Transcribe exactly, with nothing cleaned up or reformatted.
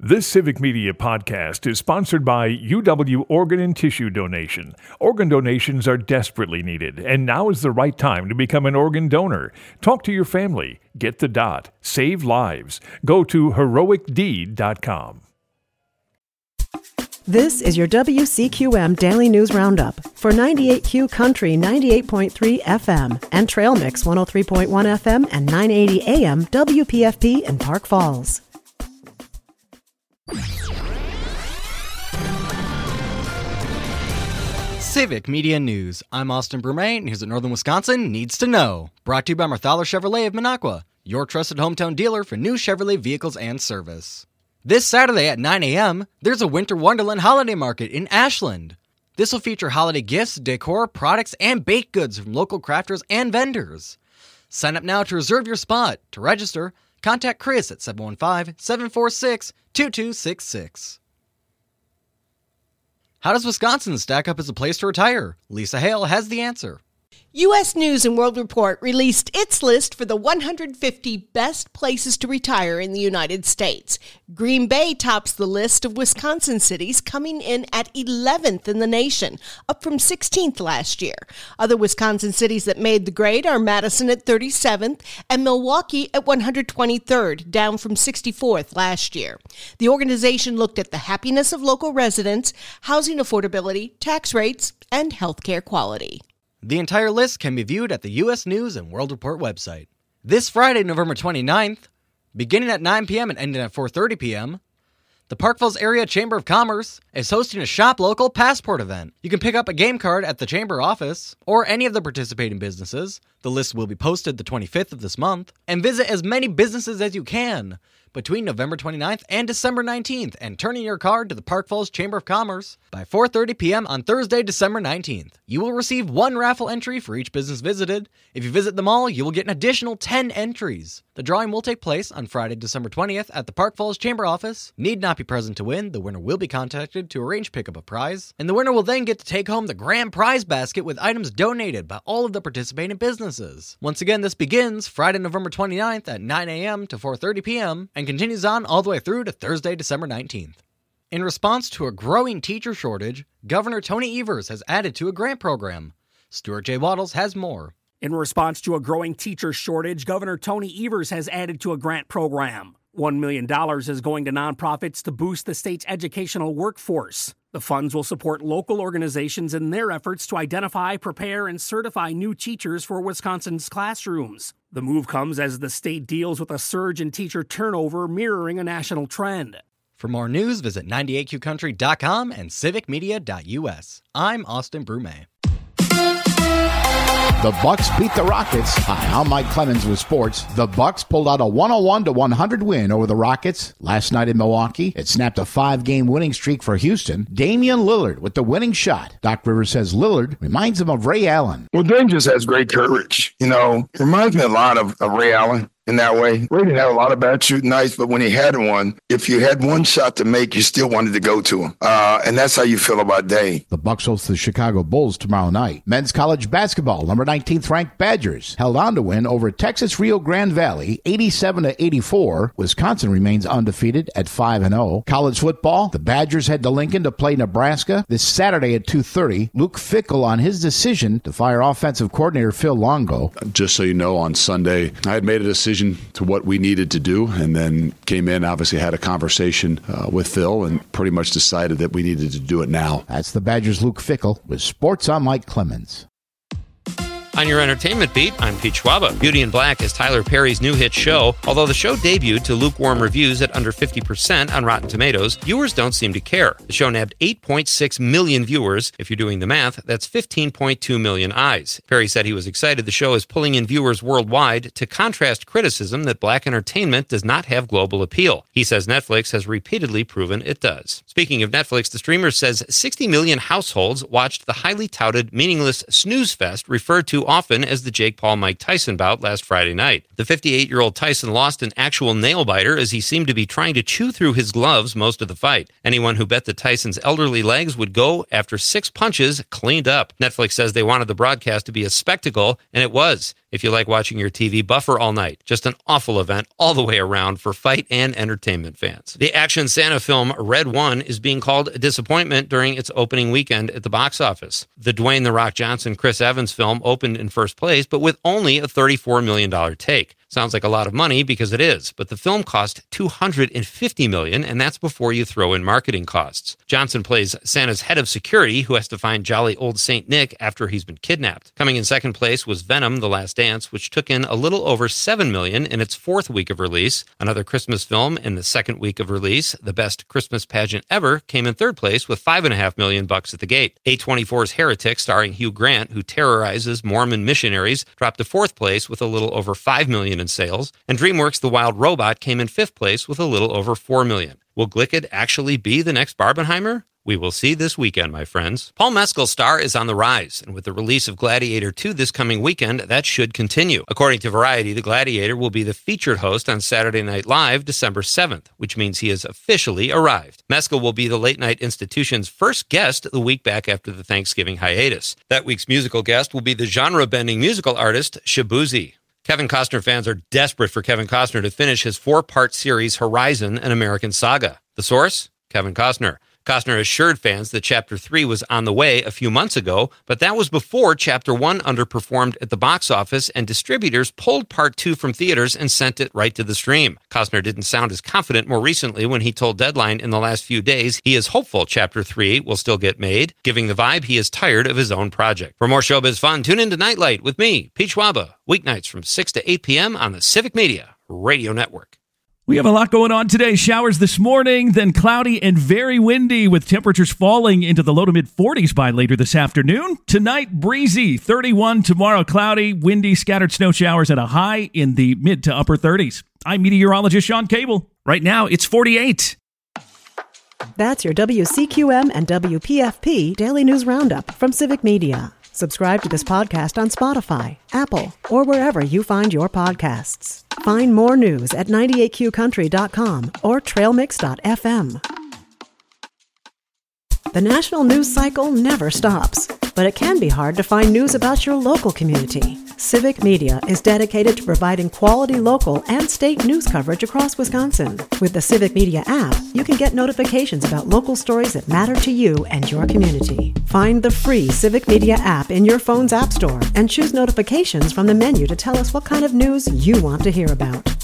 This Civic Media podcast is sponsored by U W Organ and Tissue Donation. Organ donations are desperately needed, and now is the right time to become an organ donor. Talk to your family. Get the dot. Save lives. Go to heroic deed dot com. This is your W C Q M Daily News Roundup for ninety-eight Q Country ninety-eight point three F M and Trail Mix one oh three point one F M and nine eighty A M W P F P in Park Falls. Civic Media News. I'm Austin Brumet, and here's what Northern Wisconsin needs to know. Brought to you by Marthaler Chevrolet of Minocqua, your trusted hometown dealer for new Chevrolet vehicles and service. This Saturday at nine A M, there's a Winter Wonderland Holiday Market in Ashland. This will feature holiday gifts, decor, products, and baked goods from local crafters and vendors. Sign up now to reserve your spot. To register, contact Chris at seven one five, seven four six, two two six six. How does Wisconsin stack up as a place to retire? Lisa Hale has the answer. U S News and World Report released its list for the one hundred fifty best places to retire in the United States. Green Bay tops the list of Wisconsin cities, coming in at eleventh in the nation, up from sixteenth last year. Other Wisconsin cities that made the grade are Madison at thirty-seventh and Milwaukee at one hundred twenty-third, down from sixty-fourth last year. The organization looked at the happiness of local residents, housing affordability, tax rates, and healthcare quality. The entire list can be viewed at the U S News and World Report website. This Friday, November twenty-ninth, beginning at nine p.m. and ending at four thirty p.m., the Park Falls Area Chamber of Commerce is hosting a Shop Local Passport event. You can pick up a game card at the Chamber office or any of the participating businesses. The list will be posted the twenty-fifth of this month, and visit as many businesses as you can between November twenty-ninth and December nineteenth, and turn in your card to the Park Falls Chamber of Commerce by four thirty p.m. on Thursday, December nineteenth. You will receive one raffle entry for each business visited. If you visit them all, you will get an additional ten entries. The drawing will take place on Friday, December twentieth at the Park Falls Chamber office. Need not be present to win. The winner will be contacted to arrange pickup of prize, and the winner will then get to take home the grand prize basket with items donated by all of the participating businesses. Once again, this begins Friday, November twenty-ninth at nine a.m. to four thirty p.m. and continues on all the way through to Thursday, December nineteenth. In response to a growing teacher shortage, Governor Tony Evers has added to a grant program. Stuart J. Waddles has more. In response to a growing teacher shortage, Governor Tony Evers has added to a grant program. one million dollars is going to nonprofits to boost the state's educational workforce. The funds will support local organizations in their efforts to identify, prepare, and certify new teachers for Wisconsin's classrooms. The move comes as the state deals with a surge in teacher turnover, mirroring a national trend. For more news, visit ninety-eight Q country dot com and civic media dot u s. I'm Austin Brumet. The Bucks beat the Rockets. Hi, I'm Mike Clemens with sports. The Bucks pulled out a one oh one to one hundred win over the Rockets last night in Milwaukee. It snapped a five-game winning streak for Houston. Damian Lillard with the winning shot. Doc Rivers says Lillard reminds him of Ray Allen. Well, Dame just has great courage. You know, reminds me a lot of, of Ray Allen. In that way, Ray didn't have a lot of bad shooting nights, but when he had one, if you had one shot to make, you still wanted to go to him. Uh, and that's how you feel about Dame. The Bucks host the Chicago Bulls tomorrow night. Men's college basketball, number nineteenth ranked Badgers held on to win over Texas Rio Grande Valley, eighty-seven to eighty-four. Wisconsin remains undefeated at five and oh. College football, the Badgers head to Lincoln to play Nebraska this Saturday at two thirty. Luke Fickell on his decision to fire offensive coordinator Phil Longo. Just so you know, on Sunday, I had made a decision to what we needed to do, and then came in, obviously had a conversation uh, with Phil, and pretty much decided that we needed to do it now. That's the Badgers' Luke Fickell with Sports on Mike Clemens. On your entertainment beat, I'm Pete Schwaba. Beauty in Black is Tyler Perry's new hit show. Although the show debuted to lukewarm reviews at under fifty percent on Rotten Tomatoes, viewers don't seem to care. The show nabbed eight point six million viewers. If you're doing the math, that's fifteen point two million eyes. Perry said he was excited the show is pulling in viewers worldwide to contrast criticism that black entertainment does not have global appeal. He says Netflix has repeatedly proven it does. Speaking of Netflix, the streamer says sixty million households watched the highly touted, meaningless snooze fest referred to often as the Jake Paul-Mike Tyson bout last Friday night. The fifty-eight-year-old Tyson lost an actual nail-biter as he seemed to be trying to chew through his gloves most of the fight. Anyone who bet that Tyson's elderly legs would go after six punches cleaned up. Netflix says they wanted the broadcast to be a spectacle, and it was. If you like watching your T V buffer all night, just an awful event all the way around for fight and entertainment fans. The action Santa film Red One is being called a disappointment during its opening weekend at the box office. The Dwayne "The Rock" Johnson, Chris Evans film opened in first place, but with only a thirty-four million dollars take. Sounds like a lot of money because it is, but the film cost two hundred fifty million dollars, and that's before you throw in marketing costs. Johnson plays Santa's head of security who has to find jolly old Saint Nick after he's been kidnapped. Coming in second place was Venom: The Last Dance, which took in a little over seven million dollars in its fourth week of release. Another Christmas film in the second week of release, The Best Christmas Pageant Ever, came in third place with five and a half million bucks at the gate. A twenty-four's Heretic, starring Hugh Grant, who terrorizes Mormon missionaries, dropped to fourth place with a little over five million dollars in sales, and DreamWorks' The Wild Robot came in fifth place with a little over four million dollars. Will Glicked actually be the next Barbenheimer? We will see this weekend, my friends. Paul Mescal's star is on the rise, and with the release of Gladiator two this coming weekend, that should continue. According to Variety, the Gladiator will be the featured host on Saturday Night Live December seventh, which means he has officially arrived. Mescal will be the Late Night Institution's first guest the week back after the Thanksgiving hiatus. That week's musical guest will be the genre-bending musical artist Shabuzi. Kevin Costner fans are desperate for Kevin Costner to finish his four-part series Horizon: An American Saga. The source? Kevin Costner. Costner assured fans that Chapter three was on the way a few months ago, but that was before Chapter one underperformed at the box office and distributors pulled Part two from theaters and sent it right to the stream. Costner didn't sound as confident more recently when he told Deadline in the last few days he is hopeful Chapter three will still get made, giving the vibe he is tired of his own project. For more showbiz fun, tune in to Nightlight with me, Pete Schwaba, weeknights from six to eight p.m. on the Civic Media Radio Network. We have a lot going on today. Showers this morning, then cloudy and very windy with temperatures falling into the low to mid forties by later this afternoon. Tonight, breezy, thirty-one. Tomorrow, cloudy, windy, scattered snow showers at a high in the mid to upper thirties. I'm meteorologist Sean Cable. Right now, it's forty-eight. That's your W C Q M and W P F P Daily News Roundup from Civic Media. Subscribe to this podcast on Spotify, Apple, or wherever you find your podcasts. Find more news at ninety-eight Q country dot com or trail mix dot f m. The national news cycle never stops, but it can be hard to find news about your local community. Civic Media is dedicated to providing quality local and state news coverage across Wisconsin. With the Civic Media app, you can get notifications about local stories that matter to you and your community. Find the free Civic Media app in your phone's app store and choose notifications from the menu to tell us what kind of news you want to hear about.